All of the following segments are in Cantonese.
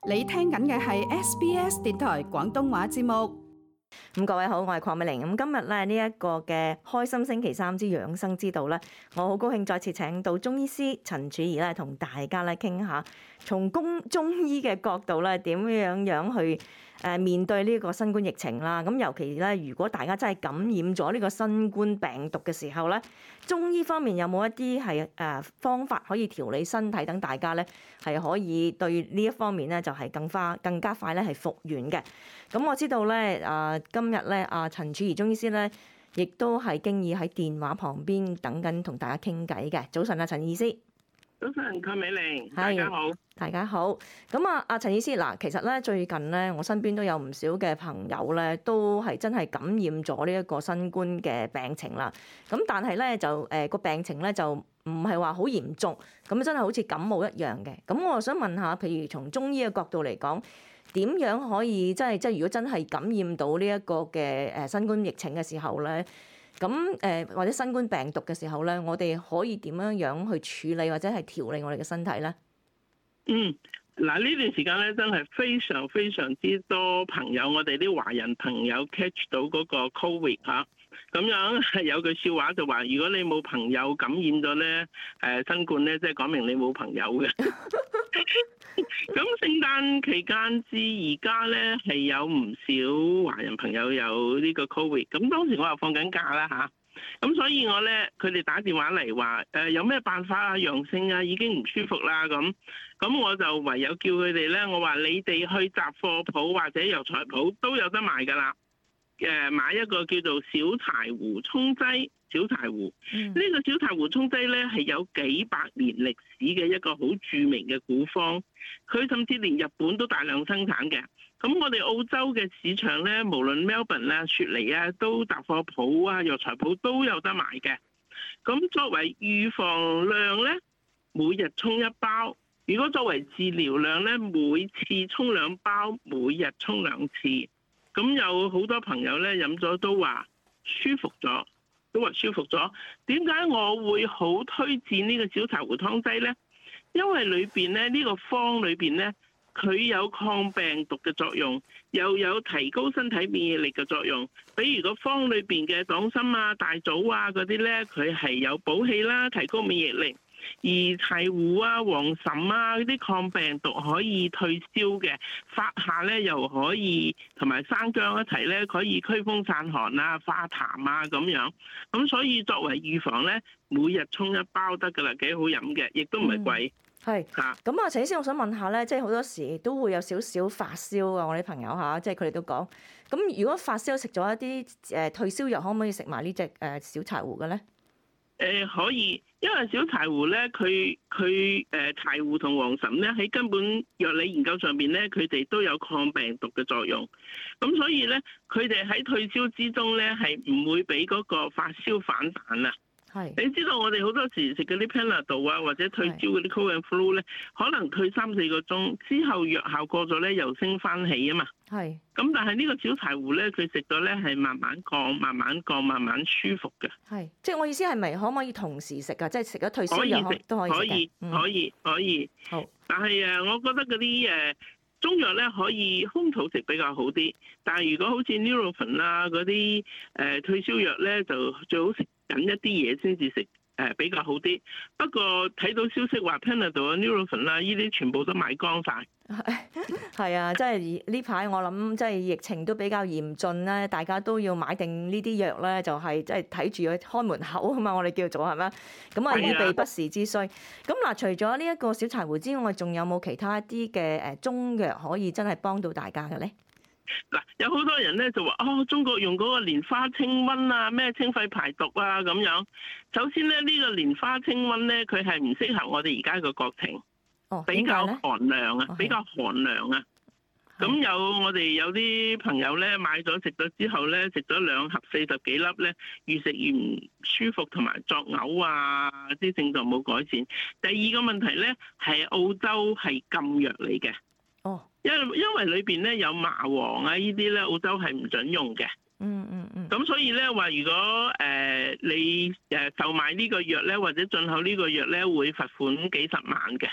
你聽緊嘅係 SBS 電台廣東話節目。 各位好，我係鄺美玲。今日咧呢一個嘅開心星期三之養生之道咧，我好高興再次請到中醫師陳曙儀咧，同大家咧傾下從中醫嘅角度咧點樣去面對呢個新冠疫情啦。咁尤其咧，如果大家真係感染咗呢個新冠病毒嘅時候咧，中醫方面有冇一啲係方法可以調理身體，等大家咧係可以對呢一方面咧就係更加快咧係復原嘅。咁我知道咧今日咧陳曙儀中醫師咧，亦都係經已喺電話旁邊等緊同大家傾偈嘅。早晨陳醫師。 早晨，鄺美玲，大家好。 大家好。咁陳醫師嗱，其實咧最近咧，我身邊都有唔少嘅朋友咧，都係真係感染咗呢一個新冠嘅病情啦。咁但係咧就個病情咧就唔係話好嚴重，咁真係好似感冒一樣嘅。咁我想問下，譬如從中醫嘅角度嚟講，點樣可以即係如果真係感染到呢一個嘅新冠疫情嘅時候咧，咁或者新冠病毒嘅時候咧，我哋可以點樣去處理或者係調理我哋嘅身體咧？ 嗱呢段時間咧真係非常非常之多朋友，我哋啲華人朋友 catch 到嗰個 Covid 嚇，咁樣係有句笑話就話，如果你冇朋友感染咗咧，新冠咧，即係講明你冇朋友嘅。咁聖誕期間至而家咧係有唔少華人朋友有呢個 Covid，咁當時我又放緊假啦嚇。咁所以我咧，佢哋打電話嚟話，有咩辦法啊？陽性啊，已經唔舒服啦咁。咁我就唯有叫佢哋咧，我話你哋去雜貨鋪或者藥材鋪都有得賣㗎啦。買一個叫做小柴胡沖劑，小柴胡。呢個小柴胡沖劑咧係有幾百年歷史嘅一個好著名嘅古方，佢甚至連日本都大量生產嘅。咁我哋澳洲嘅市場咧，無論 Melbourne 啊、雪梨啊，都雜貨鋪啊、藥材鋪都有得賣嘅。咁作為預防量咧，每日沖一包；如果作為治療量咧，每次沖2包，每日沖2次。咁有好多朋友咧飲咗都話舒服咗，點解我會好推薦呢個小柴胡湯劑咧？因為裏邊咧呢個方裏邊咧，佢有抗病毒嘅作用，又有提高身體免疫力嘅作用。比如個方裏邊嘅黨參啊、大棗啊嗰啲咧，佢係有補氣啦，提高免疫力。而柴胡啊、黃芩啊嗰啲抗病毒可以退燒嘅，發下咧又可以同埋生薑一齊咧，可以驅風散寒啊、化痰啊咁樣。咁所以作為預防咧，每日沖1包得噶啦，幾好飲嘅，亦都唔係貴。 係嚇。咁陳醫師，我想問下咧，即係好多時都會有少少發燒啊，我啲朋友嚇，即係佢哋都講。咁如果發燒食咗一啲退燒藥，可唔可以食埋呢隻小柴胡嘅咧？ 可以，因為小柴胡咧，佢柴胡同黃芩咧喺根本藥理研究上邊咧，佢哋都有抗病毒嘅作用。咁所以咧，佢哋喺退燒之中咧係唔會俾嗰個發燒反彈啊。你知道我哋好多時食嗰啲 Panadol 啊，或者退燒嗰啲 Cold and Flu 咧，可能退3-4個鐘之後藥效過咗咧，又升翻起啊嘛。咁但係呢個小柴胡咧，佢食咗咧係慢慢降、慢慢降、慢慢舒服嘅。 即係我意思係咪可唔可以同時食啊？即係食咗退燒藥都可以食嘅。 可以。好。但係我覺得嗰啲中藥咧可以空肚食比較好啲。但係如果好似 Nurofen 啊嗰啲退燒藥咧，就最好食緊一啲嘢先至食比較好啲。不過睇到消息話 Panadol 啊、Nurofen 啊呢啲全部都賣光晒。 係啊，即係呢排我諗，即係疫情都比較嚴峻咧，大家都要買定呢啲藥咧，就係即係睇住佢開門口啊嘛，我哋叫做係咪？咁啊，以備不時之需。咁嗱，除咗呢一個小柴胡之外，仲有冇其他一啲嘅中藥可以真係幫到大家嘅咧？ 嗱，有好多人咧就話中國用嗰個蓮花清瘟啊，咩清肺排毒啊咁樣。首先咧，呢個蓮花清瘟咧，佢係唔適合我哋而家嘅國情。比較寒涼啊，比較寒涼啊。咁我哋有啲朋友咧買咗食咗之後咧，食咗2盒40幾粒咧，越食越唔舒服，同埋作嘔啊，啲症狀冇改善。第二個問題咧係澳洲係禁藥嚟嘅。因為裏邊咧有麻黃啊，呢啲咧澳洲係唔準用嘅。咁所以咧話，如果你售賣呢個藥咧，或者進口呢個藥咧，會罰款幾十萬嘅。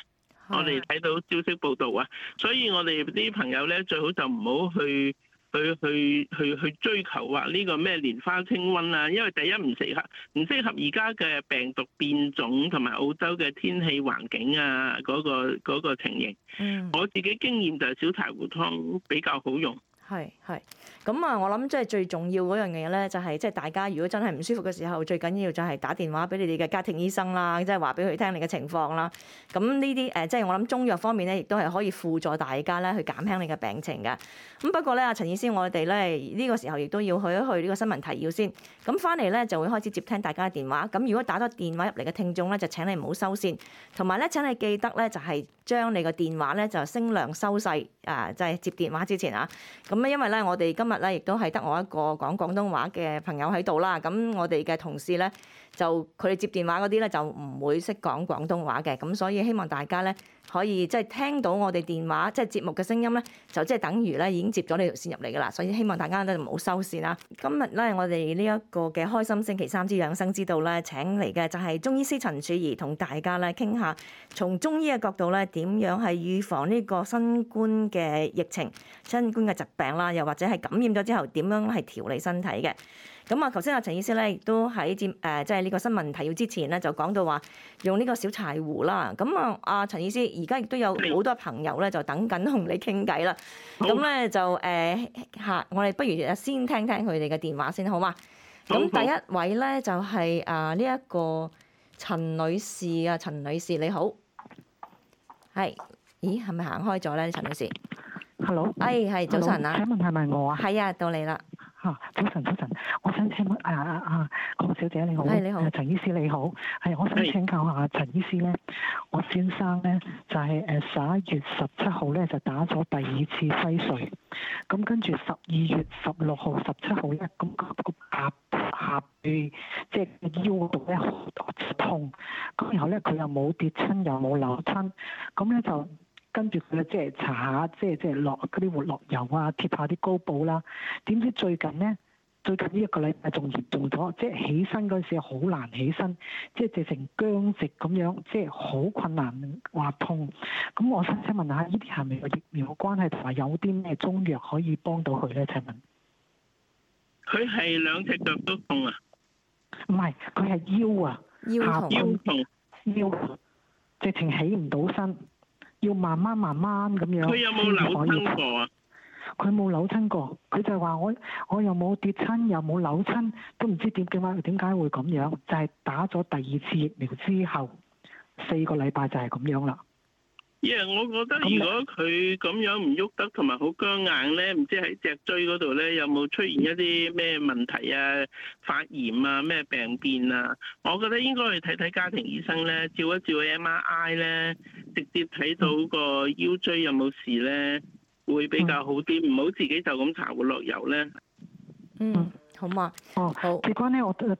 我哋睇到消息報道啊，所以我哋啲朋友咧最好就唔好去追求話呢個咩蓮花清瘟啊，因為第一唔適合而家嘅病毒變種同埋澳洲嘅天氣環境啊，嗰個情形。我自己經驗就係小柴胡湯比較好用。 係，咁啊！我諗即係最重要嗰樣嘢咧，就係即係大家如果真係唔舒服嘅時候，最緊要就係打電話俾你哋嘅家庭醫生啦，即係話俾佢聽你嘅情況啦。咁呢啲即係我諗中藥方面咧，亦都係可以輔助大家咧去減輕你嘅病情嘅。咁不過咧，阿陳醫師，我哋咧呢個時候亦都要去一去呢個新聞提要先。咁翻嚟咧就會開始接聽大家嘅電話。咁如果打咗電話入嚟嘅聽眾咧，就請你唔好收線，同埋咧請你記得咧就係將你個電話咧就聲量收細啊，就係接電話之前啊。咁因為咧，我哋今日咧亦都係得我一個講廣東話嘅朋友喺度啦。咁我哋嘅同事咧，就佢哋接電話嗰啲咧就唔會識講廣東話嘅。咁所以希望大家咧可以即係聽到我哋電話即係節目嘅聲音咧，就即係等於咧已經接咗呢條線入嚟噶啦。所以希望大家都唔好收線啦。今日咧，我哋呢一個嘅開心星期三之養生之道咧，請嚟嘅就係中醫師陳曙儀，同大家咧傾下從中醫嘅角度咧點樣係預防呢個新冠嘅疫情、新冠嘅疾病啦，又或者係感染咗之後點樣係調理身體嘅。咁啊，頭先阿陳醫師咧亦都喺即係呢個新聞提要之前咧就講到話用呢個小柴胡啦。咁啊，阿陳醫師而家亦都有好多朋友咧就等緊同你傾偈啦。咁咧就我哋不如先聽聽佢哋嘅電話先，好嗎？咁第一位咧就係呢一個陳女士啊，陳女士你好，係，咦係咪行開咗咧？陳女士 ，Hello， 係早晨啊， 請問係咪我啊？ 係啊，到你啦。 早晨，我想請問郭小姐你好， 你好， 陳醫師你好，我想請教下陳醫師咧，我先生咧就係11月17號咧就打咗第2次輝瑞，咁跟住12月16號、17號咧，咁個下背即係腰嗰度咧好痛，咁然後咧佢又冇跌親又冇扭親，咁咧就跟住佢咧即係搽下即係落嗰啲活絡油啊，貼下啲膏布啦。點知最近呢一個禮拜仲嚴重咗，即係起身嗰陣時好難起身，即係直成僵直咁樣，即係好困難話痛。咁我想問下，呢啲係咪個疫苗嘅關係，同埋有啲咩中藥可以幫到佢咧？請問佢係兩隻腳都痛啊？ 唔係，佢係腰啊， 腰痛， 腰直情起唔到身。要慢慢咁樣。佢有冇扭親過啊？ 佢冇扭親過，佢就話我又冇跌親，又冇扭親，都唔知點解會咁樣。就係打咗第2次疫苗之後4個禮拜就係咁樣啦。 我覺得如果佢咁樣唔喐得，同埋好僵硬咧，唔知喺脊椎嗰度咧有冇出現一啲咩問題啊、發炎啊、咩病變啊？我覺得應該去睇睇家庭醫生咧，照一照 MRI 咧，直接睇到個腰椎有冇事咧，會比較好啲，唔好自己就咁搽活絡油咧。 好嘛。 好。結果咧，我個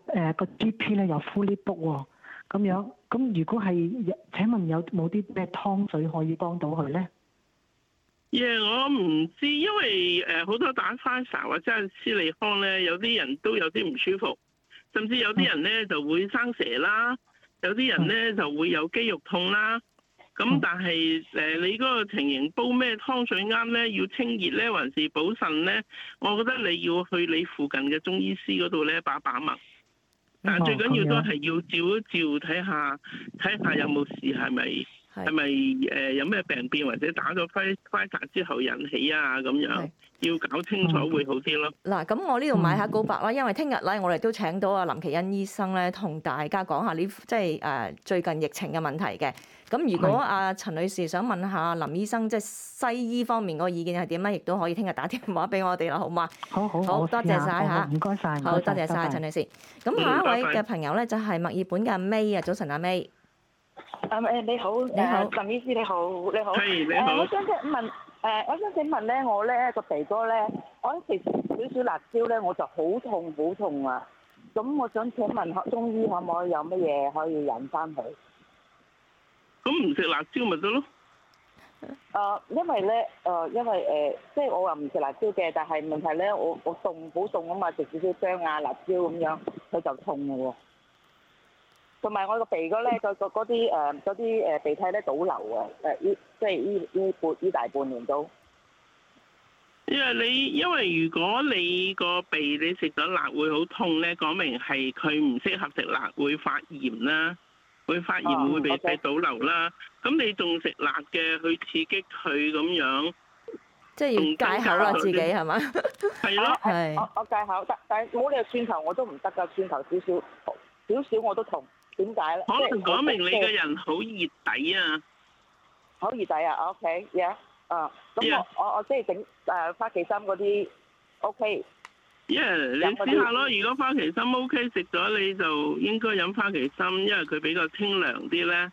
GP 咧有 fully book 喎。咁樣，咁如果係請問有冇啲咩湯水可以幫到佢咧？ 我唔知，因為好多打花茶或者係斯利康咧，有啲人都有啲唔舒服，甚至有啲人咧就會生蛇啦，有啲人咧就會有肌肉痛啦。咁但係你嗰個情形煲咩湯水啱咧？要清熱咧，還是補腎咧？我覺得你要去你附近嘅中醫師嗰度咧把脈。但係最緊要都係要照一照，睇下有冇事，係咪有咩病變，或者打咗輝瑞之後引起啊咁樣，要搞清楚會好啲咯。 嗱，咁我呢度買下告白啦，因為聽日咧我哋都請到阿林奇恩醫生咧，同大家講下呢即係最近疫情嘅問題嘅。咁如果阿陳女士想問下林醫生即係西醫方面嗰個意見係點咧，亦都可以聽日打電話俾我哋啦，好嗎？ 好， 多謝晒嚇， 唔該晒， 好多謝晒陳女士。咁下一位嘅朋友咧就係墨爾本嘅阿 May 啊，早晨阿 May。 你好，林醫師你好。 係你好。 我想請問咧，我咧個鼻哥咧，我一食少少辣椒咧，我就好痛啊！咁我想請問中醫可唔可以有乜嘢可以引翻佢？ 咁唔食辣椒咪得咯？ 因為即係我又唔食辣椒嘅，但係問題咧，我凍好凍啊嘛，食少少薑啊、辣椒咁樣，佢就痛嘅喎。 同埋我個鼻哥咧，嗰啲鼻涕咧倒流啊！即係呢大半年都。 因為如果你個鼻你食咗辣會好痛咧，講明係佢唔適合食辣，會發炎啦，會發炎會鼻涕倒流啦。咁你仲食辣嘅去刺激佢咁樣， 即係要戒口啦自己係嘛？ 係咯， 係。 我戒口，但係冇理由蒜頭我都唔得㗎，蒜頭少少我都痛，點解咧？ 可能講明你個人好熱底啊！ 好熱底啊 ，OK，yeah。咁我即係整花旗參嗰啲 OK。 你試下咯，如果花旗參 OK 食咗，你就應該飲花旗參，因為佢比較清涼啲咧。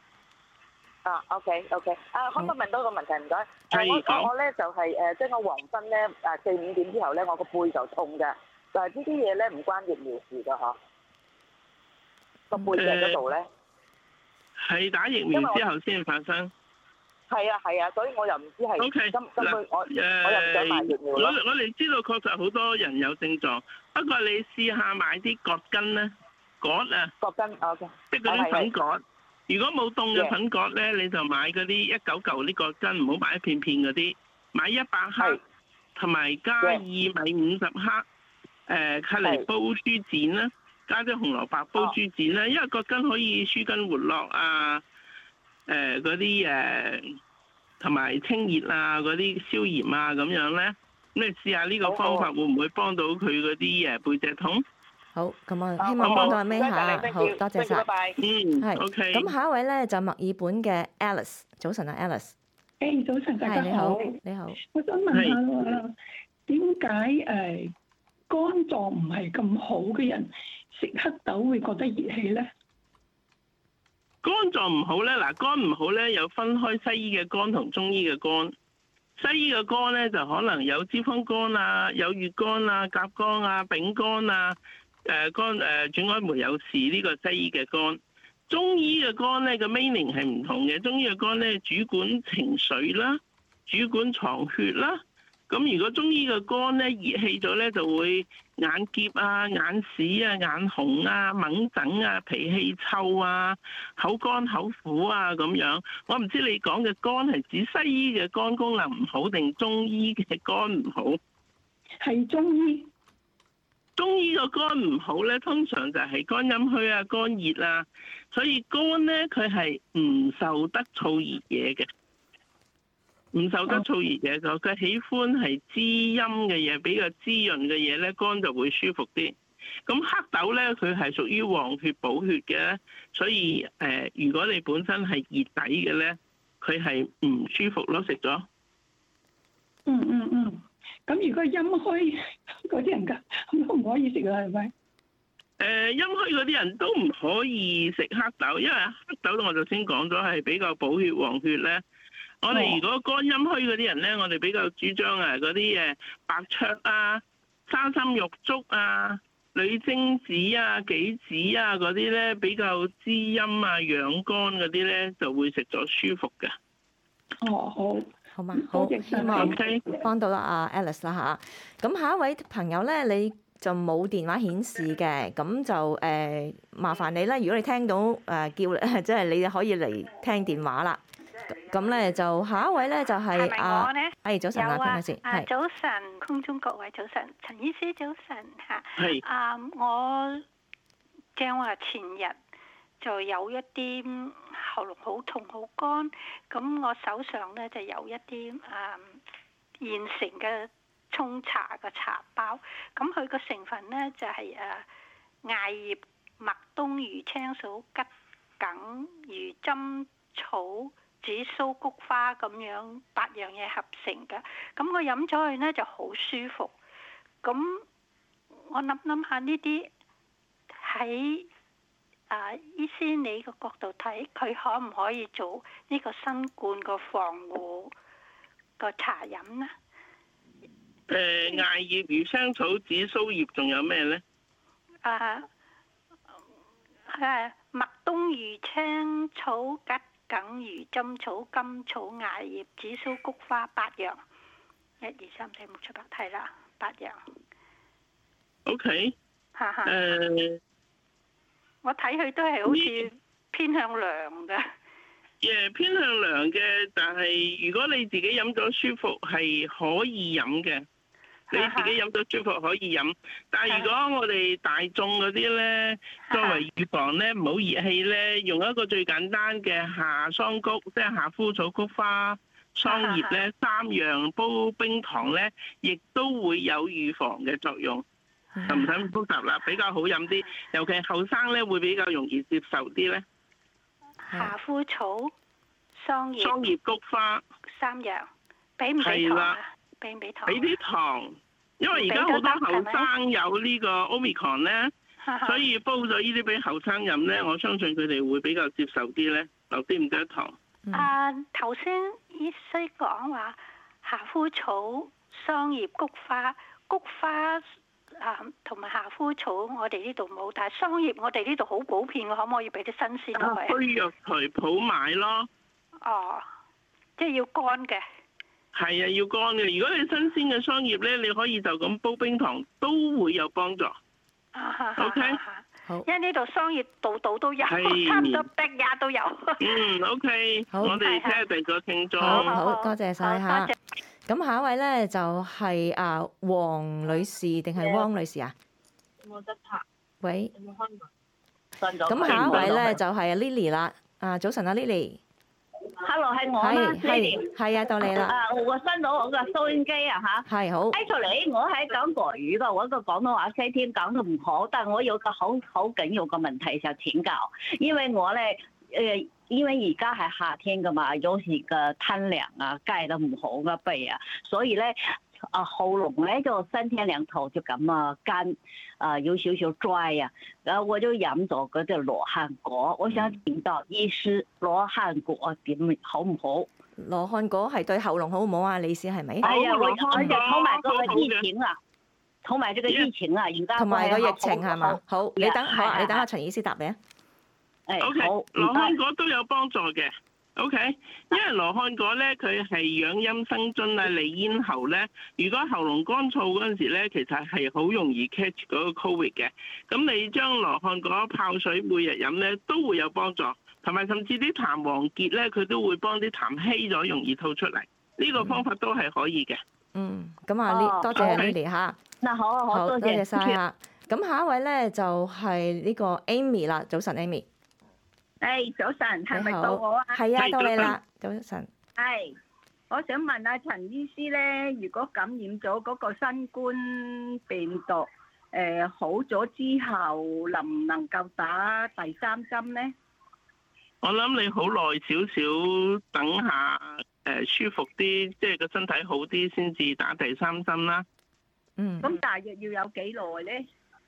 OK。可唔可以問多個問題？唔該。我咧就係即係我黃昏咧4-5點之後咧，我個背就痛嘅。但係呢啲嘢咧唔關疫苗事㗎嗬。個背脊嗰度咧。係打疫苗之後先發生。 係啊，所以我又唔知係根本我又唔想買疫苗。 我哋知道確實好多人有症狀，不過你試下買啲葛根咧，葛根 OK， 即係嗰啲粉葛。如果冇凍嘅粉葛咧，你就買嗰啲1-9嚿啲葛根，唔好買一片片嗰啲，買100克，同埋加薏米50克，嚟煲豬展啦，加啲紅蘿蔔煲豬展啦，因為葛根可以舒筋活絡啊。嗰啲同埋清熱啊，嗰啲消炎啊咁樣咧，咁你試下呢個方法會唔會幫到佢嗰啲背脊痛？ 好，咁啊，希望幫到阿 May 嚇，好多謝晒。係 OK。 咁下一位咧就墨爾本嘅 Alice， 早晨啊 Alice。 早晨，大家好。 你好。 我想問下喎，點解肝臟唔係咁好嘅人食黑豆會覺得熱氣咧？ 肝臟唔好咧，肝唔好咧，有分開西醫嘅肝同中醫嘅肝。西醫嘅肝咧就可能有脂肪肝啊，有乙肝啊、甲肝啊、丙肝啊，轉氨酶有事呢個西醫嘅肝。中醫嘅肝咧個 meaning 係唔同嘅，中醫嘅肝咧主管情緒啦，主管藏血啦。咁如果中醫嘅肝咧熱氣咗咧，就會眼澀啊、眼屎啊、眼紅啊、猛疹啊、脾氣臭啊、口乾口苦啊咁樣。我唔知你講嘅肝係指西醫嘅肝功能唔好定中醫嘅肝唔好？ 係中醫。 中醫個肝唔好咧，通常就係肝陰虛啊、肝熱啊，所以肝咧佢係唔受得燥熱嘢嘅。唔受得燥熱嘢就佢喜歡係滋陰嘅嘢，比較滋潤嘅嘢咧，肝就會舒服啲。咁黑豆咧，佢係屬於旺血補血嘅，所以如果你本身係熱底嘅咧，佢係唔舒服咯，食咗。 咁如果陰虛嗰啲人㗎，都唔可以食啊？係咪？ 陰虛嗰啲人都唔可以食黑豆，因為黑豆我就先講咗係比較補血旺血咧。我哋如果肝陰虛嗰啲人咧，我哋比較主張嗰啲白芍啊、沙參玉竹啊、女貞子啊、杞子啊嗰啲咧，比較滋陰啊、養肝嗰啲咧，就會食咗舒服嘅。 好嘛，好，希望幫到阿 Alice 啦嚇。咁下一位朋友咧，你就冇電話顯示嘅，咁就麻煩你啦。如果你聽到叫，即係你可以嚟聽電話啦。咁咧就下一位咧就係我咧？ 早晨啊，潘女士。 早晨，空中各位早晨，陳醫師早晨嚇。 係。 我正話前日就有一啲喉嚨好痛好乾，咁我手上咧就有一啲現成嘅沖茶嘅茶包，咁佢個成分咧就係艾葉、麥冬、魚青素、桔梗、魚針草、紫蘇、菊花咁樣8樣嘢合成嘅，咁我飲咗佢咧就好舒服。咁我諗下呢啲喺醫師你個角度睇，佢可唔可以做呢個新冠個防護個茶飲呢？ 艾葉、魚腥草、紫蘇葉，仲有咩咧？ 麥冬、魚青草、桔梗、魚針草、甘草、艾葉、紫蘇、菊花8樣，1、2、3、4、5、7、8，係啦，8樣。 OK。 我睇佢都係好似偏向涼嘅。 偏向涼嘅，但係如果你自己飲咗舒服係可以飲嘅，你自己飲咗舒服可以飲。但係如果我哋大眾嗰啲咧，作為預防咧，唔好熱氣咧，用一個最簡單嘅夏桑菊，即係夏枯草、菊花、桑葉咧，3樣煲冰糖咧，亦都會有預防嘅作用，就唔使咁複雜啦，比較好飲啲，尤其係後生咧會比較容易接受啲咧。 夏枯草、桑葉、 菊花 3樣，俾唔俾糖啊？俾唔俾糖？俾啲糖，因為而家好多後生有呢個 Omicron 咧，所以煲咗呢啲俾後生飲咧，我相信佢哋會比較接受啲咧，留啲唔得糖。 頭先醫師講話夏枯草、桑葉、菊花同埋夏枯草，我哋呢度冇，但係桑葉我哋呢度好普遍，可唔可以俾啲新鮮落去？ 去藥材鋪買咯。 哦，即係要乾嘅。 係啊，要乾嘅。如果你新鮮嘅桑葉咧，你可以就咁煲冰糖，都會有幫助。OK。 好。 因為呢度桑葉度度都有，差唔多壁也都有。 OK。好。我哋聽下第二個聽眾。 好，多謝晒嚇。咁下一位咧就係黃女士定係汪女士啊？ 冇得拍。 喂。 有冇開門？ 咁下一位咧就係 Lily 啦。早晨啊 Lily。Hello， 係我嗎 ？Lily。 係啊，到你啦。 我收到我個收音機啊嚇。 係好。 Actually，我係講國語㗎，我個廣東話聲添講得唔好，但係我有個好緊要嘅問題想請教，因為我咧因為而家係夏天㗎嘛，有時個吞涼啊，戒得唔好個鼻啊，所以咧喉嚨咧就3天2頭就咁乾有少少 dry 啊，然後我就飲咗嗰隻羅漢果，我想請教醫師羅漢果點好唔好？ 羅漢果係對喉嚨好唔好啊？你意思係咪？ 係啊，我同埋個疫情啊，同埋呢個疫情啊，而家同埋個疫情係嘛？好，你等下陳醫師答你啊。 OK，羅漢果都有幫助嘅。OK， 因為羅漢果咧，佢係養陰生津啊，利咽喉咧。如果喉嚨乾燥嗰陣時咧，其實係好容易 catch 嗰個 COVID 嘅。咁你將羅漢果泡水每日飲咧，都會有幫助。同埋甚至啲痰黃結咧，佢都會幫啲痰稀咗，容易吐出嚟。呢個方法都係可以嘅。 咁啊，多謝 Lily 嚇。 嗱，好，多謝晒嚇。咁下一位咧就係呢個 Amy 啦。早晨 ，Amy。 早晨，係咪到我啊？ 係啊，到你啦，早晨。 我想問下陳醫師咧，如果感染咗嗰個新冠病毒，好咗之後，能唔能夠打第3針咧？ 我諗你好耐少少，等下舒服啲，即係個身體好啲，先至打第3針啦。 咁大約要有幾耐咧？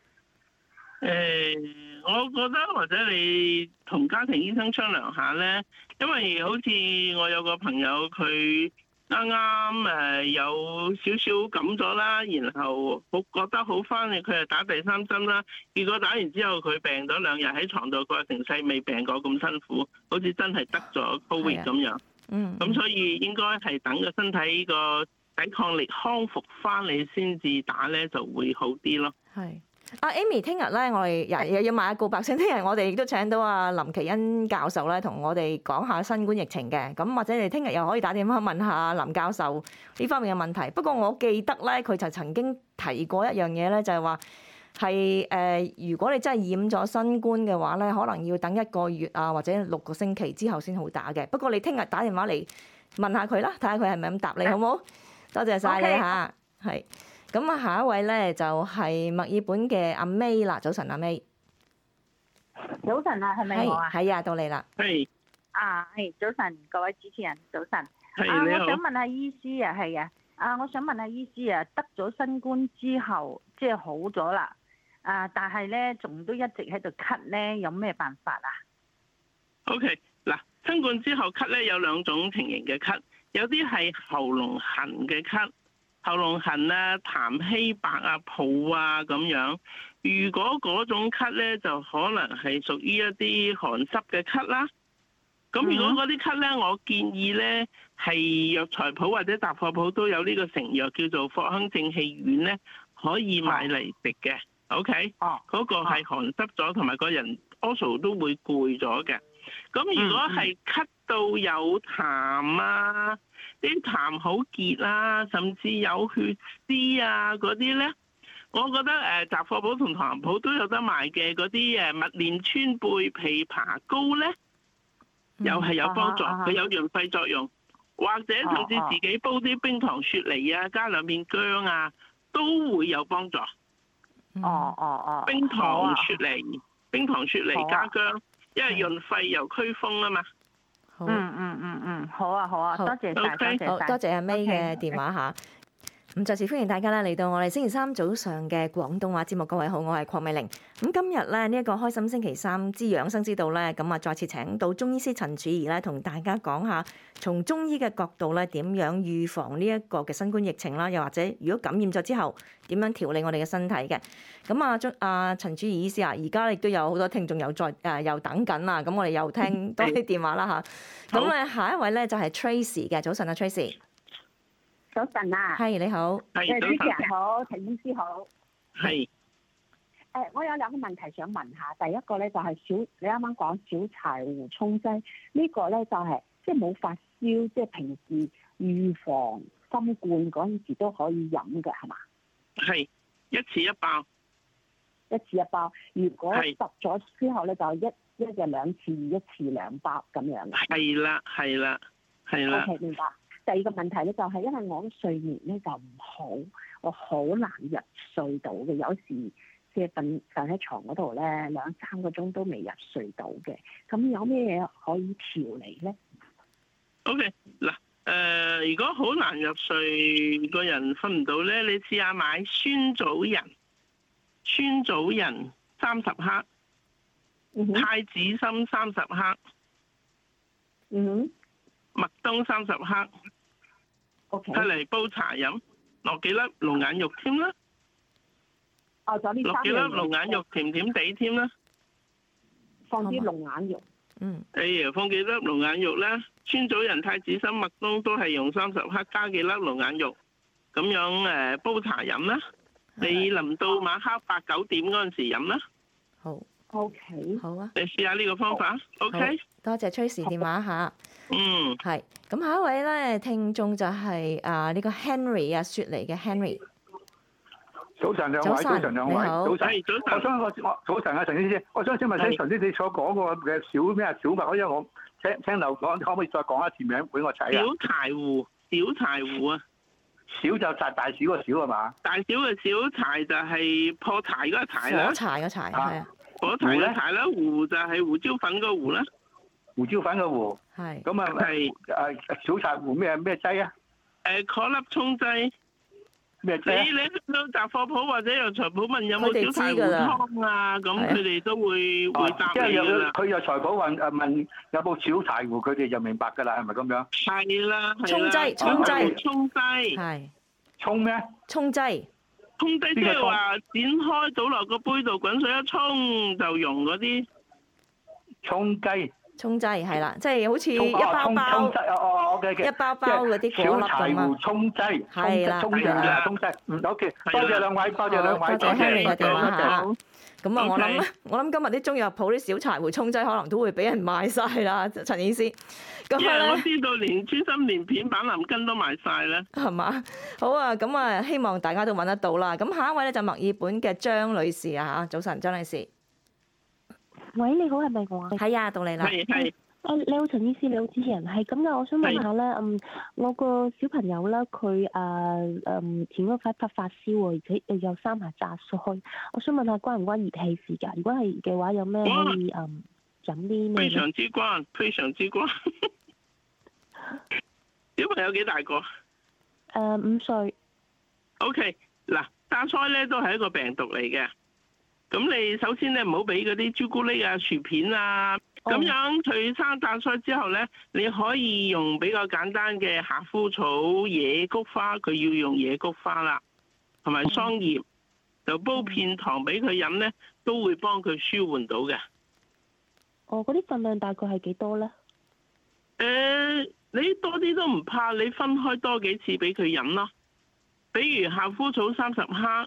我覺得或者你同家庭醫生商量下咧，因為好似我有個朋友佢啱啱有少少感咗啦，然後覺得好翻嘅，佢係打第3針啦。結果打完之後佢病咗2日喺床度，佢話成世未病過咁辛苦，好似真係得咗 COVID 咁樣。咁所以應該係等個身體個抵抗力康復翻你先至打咧，就會好啲咯。 係。Amy， 聽日咧，我哋又要買下告白先。聽日我哋亦都請到林奇恩教授咧，同我哋講下新冠疫情嘅。咁或者你聽日又可以打電話問下林教授呢方面嘅問題。不過我記得咧，佢就曾經提過一樣嘢咧，就係話係如果你真係染咗新冠嘅話咧，可能要等1個月啊，或者6個星期之後先好打嘅。不過你聽日打電話嚟問下佢啦，睇下佢係咪咁答你，好冇？多謝晒你嚇，係。咁啊，下一位咧就係墨爾本嘅阿 May 啦。早晨，阿 May。 早晨啊，係咪我啊？ 係啊，到你啦。 係。 早晨，各位主持人，早晨。 你好。 我想問下醫師啊，係啊。我想問下醫師啊，得咗新冠之後，即係好咗啦。但係咧，仲都一直喺度咳咧，有咩辦法啊 ？OK， 嗱，新冠之後咳咧有2種情形嘅咳，有啲係喉嚨痕嘅咳。喉嚨痕啊、痰稀白啊、泡啊咁樣，如果嗰種咳咧，就可能係屬於一啲寒濕嘅咳啦。咁如果嗰啲咳咧，我建議咧係藥材鋪或者雜貨鋪都有呢個成藥叫做藿香正氣丸咧，可以買嚟食嘅。OK，嗰個係寒濕咗，同埋個人多數都會攰咗嘅。 咁如果係咳到有痰啊，啲痰好結啊，甚至有血絲啊嗰啲咧，我覺得雜貨鋪同唐人鋪都有得賣嘅嗰啲蜜蓮川貝枇杷膏咧，又係有幫助，佢有潤肺作用。或者甚至自己煲啲冰糖雪梨啊，加兩片薑啊，都會有幫助。冰糖雪梨，冰糖雪梨加薑，因為潤肺又驅風啊嘛。 好啊，多謝晒， 多謝阿 May 嘅電話嚇。咁再次歡迎大家咧嚟到我哋星期三早上嘅廣東話節目，各位好，我係鄺美玲。咁今日咧呢一個開心星期三之養生之道咧，咁啊再次請到中醫師陳曙儀咧，同大家講下從中醫嘅角度咧點樣預防呢一個嘅新冠疫情啦，又或者如果感染咗之後點樣調理我哋嘅身體嘅。咁陳曙儀醫師啊，而家亦都有好多聽眾又等緊啦，咁我哋又聽多啲電話啦嚇。咁咧下一位咧就係 Tracy 嘅，早晨啊 Tracy。 早晨啊， 係你好， 主持人好，陳醫師好， 係。 我有兩個問題想問下，第一個咧就係你啱啱講小柴胡沖劑，呢個咧就係即係冇發燒，即係平時預防新冠嗰陣時都可以飲嘅係嘛？ 係一次一包， 一次一包。如果濕咗之後咧，就一日兩次，一次兩包咁樣嘅。係啦。 OK， 明白。第二個問題咧就係因為我嘅睡眠咧就唔好，我好難入睡到嘅，有時即係瞓喺床嗰度咧2-3個鐘都未入睡到嘅，咁有咩嘢可以調理咧 ？OK， 嗱，如果好難入睡，個人瞓唔到咧，你試下買酸棗仁30克，太子參30克，麥冬30克，睇嚟煲茶飲，落幾粒龍眼肉添啦，落幾粒龍眼肉甜甜地添啦， 放啲龍眼肉， 放幾粒龍眼肉啦，酸棗仁、太子參、麥冬都係用30克，加幾粒龍眼肉，咁樣煲茶飲啦，你臨到晚黑8-9點嗰陣時飲啦。 好。 OK， 好啊， 你試下呢個方法。OK， 多謝 Tracy 電話嚇。係。咁下一位咧聽眾就係呢個 Henry 啊，雪梨嘅 Henry。 早晨兩位，早晨兩位，早晨。早晨啊，陳醫師，我想請問陳醫師你所講個嘅小麥，因為我聽漏講，可唔可以再講一次名俾我睇啊？ 小柴胡啊。 小就大小個小係嘛？ 大小嘅小柴就係破柴嗰個柴啦。 火柴個柴係啊。 火柴嘅柴啦，胡就係胡椒粉個胡啦。 胡椒粉個胡。 係。 咁啊係小柴胡咩劑啊？ 顆粒沖劑。 咩劑啊？ 你去到雜貨鋪或者藥材鋪問有冇小柴胡湯啊？咁佢哋都會答你㗎啦。 佢藥材鋪問有冇小柴胡，佢哋就明白㗎啦，係咪咁樣？ 係啦。 沖劑。 係。 沖咩？ 沖劑。 沖劑即係話剪開倒落個杯度，滾水一沖就溶嗰啲。 沖劑係啦，即係好似一包一包嗰啲果粒咁啊。小柴胡沖劑係啦， 沖劑。OK， 多謝兩位，多謝 Henry 嘅電話嚇。咁啊，我諗今日啲中藥鋪啲小柴胡沖劑可能都會俾人賣晒啦，陳醫師。 我知道連穿心蓮片、板藍根都賣晒啦， 係嘛？好啊，咁啊，希望大家都揾得到啦。咁下一位咧就墨爾本嘅張女士啊嚇，早晨張女士。 喂，你好，係咪我啊？ 係啊，到你啦。 係。 你好，陳醫師，你好，主持人，係咁嘅。我想問下咧，我個小朋友咧，佢前嗰排發燒喎，而且有3下炸腮。我想問下關唔關熱氣事㗎？如果係嘅話，有咩可以飲啲咩？ 非常之關。小朋友幾大個 ？5歲。 OK， 嗱，炸腮咧都係一個病毒嚟嘅。咁你首先咧唔好俾嗰啲朱古力啊、薯片啊，咁樣佢生炸腮之後咧，你可以用比較簡單嘅夏枯草、野菊花，佢要用野菊花啦，同埋桑葉，就煲片糖俾佢飲咧，都會幫佢舒緩到嘅。 嗰啲份量大概係幾多咧？ 你多啲都唔怕，你分開多幾次俾佢飲咯。比如夏枯草30克。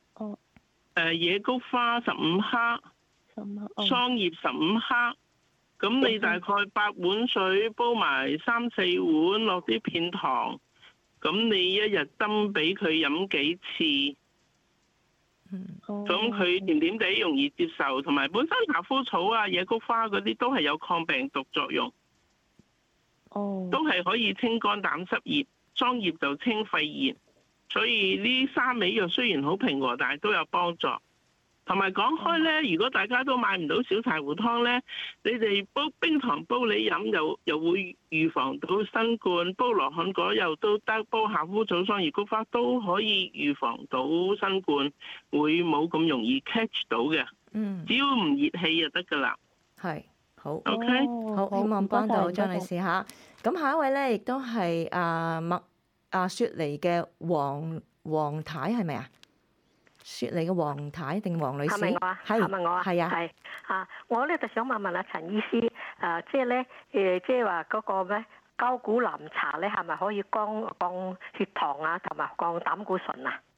野菊花15克，桑葉15克， 咁你大概8碗水煲埋3、4碗，落啲片糖，咁你一日斟俾佢飲幾次，咁佢甜點地容易接受，同埋本身夏枯草啊、野菊花嗰啲都係有抗病毒作用，都係可以清肝膽濕熱，桑葉就清肺炎，所以呢3味藥雖然好平和，但係都有幫助。同埋講開咧，如果大家都買唔到小柴胡湯咧，你哋煲冰糖煲你飲又會預防到新冠，煲羅漢果又都得，煲夏枯草、桑葉菊花都可以預防到新冠，會冇咁容易 catch 到嘅。只要唔熱氣就得㗎啦。 係，好。 OK， 好，希望幫到張女士嚇。咁下一位咧，亦都係雪梨嘅黃太係咪啊？雪梨嘅黃太定黃女士？ 係咪我啊？係咪我啊？係啊。係啊，我咧就想問下陳醫師，即係咧即係話嗰個咩膠古藍茶咧，係咪可以降血糖啊，同埋降膽固醇啊？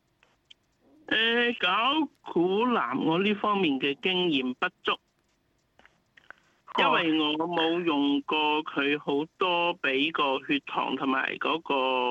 膠古藍我呢方面嘅經驗不足，因為我冇用過佢好多俾個血糖同埋嗰個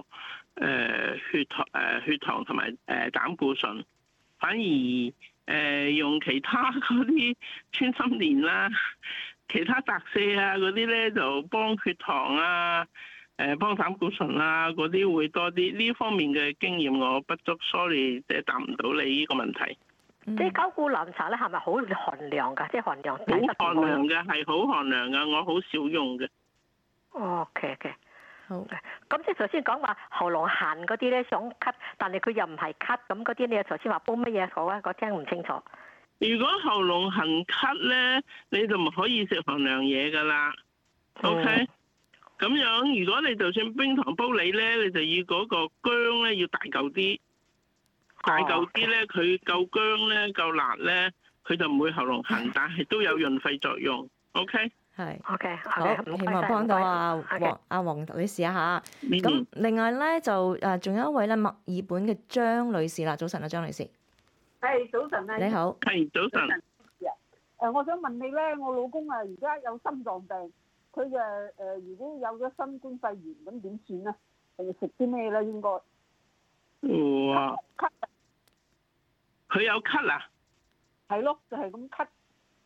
血糖同埋膽固醇。反而用其他嗰啲穿心蓮啦、其他特瀉啊嗰啲咧，就幫血糖啊、幫膽固醇啊嗰啲會多啲。呢方面嘅經驗我不足 ，sorry， 即係答唔到你呢個問題。 即係膠古藍茶咧，係咪好寒涼㗎？即係寒涼。好寒涼嘅，係好寒涼嘅，我好少用嘅。 OK。 好嘅，咁即係頭先講話喉嚨痕嗰啲咧想咳，但係佢又唔係咳，咁嗰啲你頭先話煲乜嘢好啊？我聽唔清楚。 如果喉嚨痕咳咧，你就唔可以食寒涼嘢㗎啦。OK，咁樣如果你就算冰糖煲你咧，你就要嗰個薑咧要大嚿啲，大嚿啲咧佢夠薑咧夠辣咧，佢就唔會喉嚨痕，但係都有潤肺作用。OK。 係 ，OK， 好，希望幫到黃女士啊嚇。咁另外咧就仲有一位咧墨爾本嘅張女士啦，早晨啊，張女士。 係早晨啊。 你好。 係早晨。 我想問你咧，我老公啊而家有心臟病，佢如果有咗新冠肺炎咁點算咧？係食啲咩咧？應該。 哇！咳。佢有咳啊？ 係咯，就係咁咳。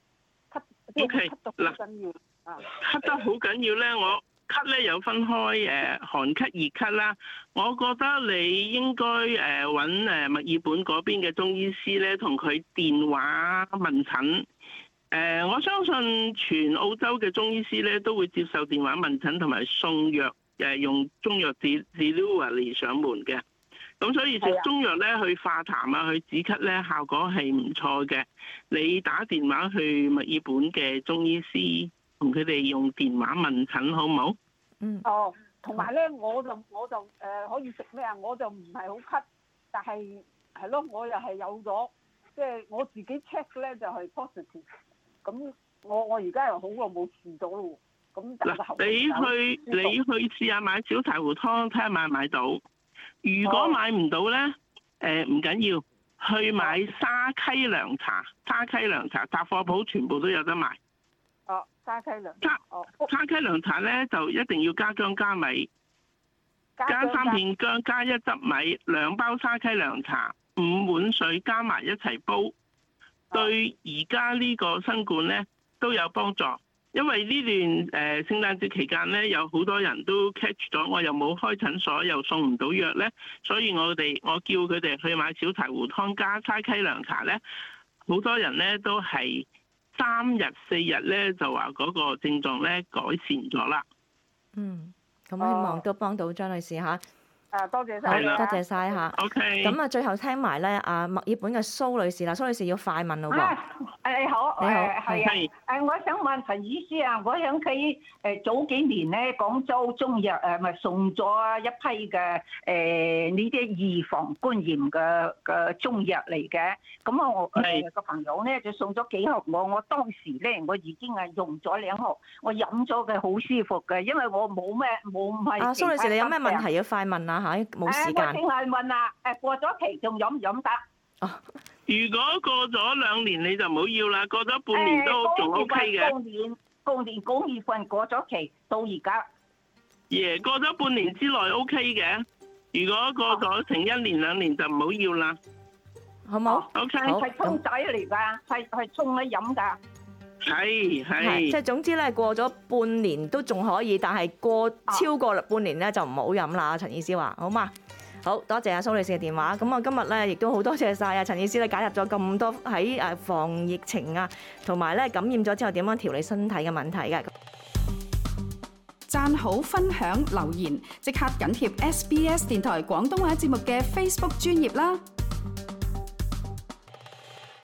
O.K. 嗱，咳得好緊要咧，我咳咧有分開寒咳、熱咳啦。我覺得你應該揾墨爾本嗰邊嘅中醫師咧，同佢電話問診。我相信全澳洲嘅中醫師咧都會接受電話問診同埋送藥，用中藥delivery上門嘅。咁所以食中藥咧去化痰啊，去止咳咧效果係唔錯嘅。你打電話去墨爾本嘅中醫師，同佢哋用電話問診好唔好？ 哦，同埋咧，我就可以食咩啊？我就唔係好咳，但係係咯，我又係有咗，即係我自己 check 咧就係 positive。咁我而家又好耐冇試咗咯。咁嗱， 你去試下買小柴胡湯，睇下買唔買到。如果買唔到咧，唔緊要，去買沙溪涼茶。沙溪涼茶雜貨鋪全部都有得賣。 哦，沙溪涼。 沙溪涼茶咧就一定要加薑加米，加3片薑，加1汁米，2包沙溪涼茶，5碗水加埋一齊煲。對而家呢個新冠咧都有幫助。因為呢段聖誕節期間咧，有好多人都 catch 咗，我又冇開診所，又送唔到藥咧，所以我叫佢哋去買小柴胡湯加沙溪涼茶咧，好多人咧都係3日4日咧就話嗰個症狀咧改善咗啦。 咁希望都幫到張女士嚇。 多謝晒， 多謝晒嚇。 OK。 咁最後聽埋咧，墨爾本嘅蘇女士啦，蘇女士要快問咯喎。 你好， 你好， 係我想問陳醫師啊，我想佢早幾年咧廣州中藥咪送咗一批嘅呢啲預防肝炎嘅中藥嚟嘅，咁我個朋友咧就送咗幾盒我當時咧我已經係用咗2盒，我飲咗嘅好舒服嘅，因為我冇係。 蘇女士，你有咩問題要快問啊嚇？冇時間。 我淨係問啊，過咗期仲飲唔飲得？ 如果過咗2年你就唔好要啦，過咗半年都仲 OK 嘅。 過年2月份過咗期到而家。 過咗半年之內 OK 嘅，如果過咗成1年2年就唔好要啦， 好冇 ？OK， 係沖仔嚟㗎，係沖嚟飲㗎。 係， 即係總之咧，過咗半年都仲可以，但係超過半年咧就唔好飲啦。陳醫師話，好嘛？好多謝阿蘇女士嘅電話。咁我今日咧亦都好多謝晒啊陳醫師咧解答咗咁多喺防疫情啊，同埋咧感染咗之後點樣調理身體嘅問題嘅。 讚好、分享、留言，即刻緊貼SBS 電台廣東話節目嘅 Facebook 專頁啦！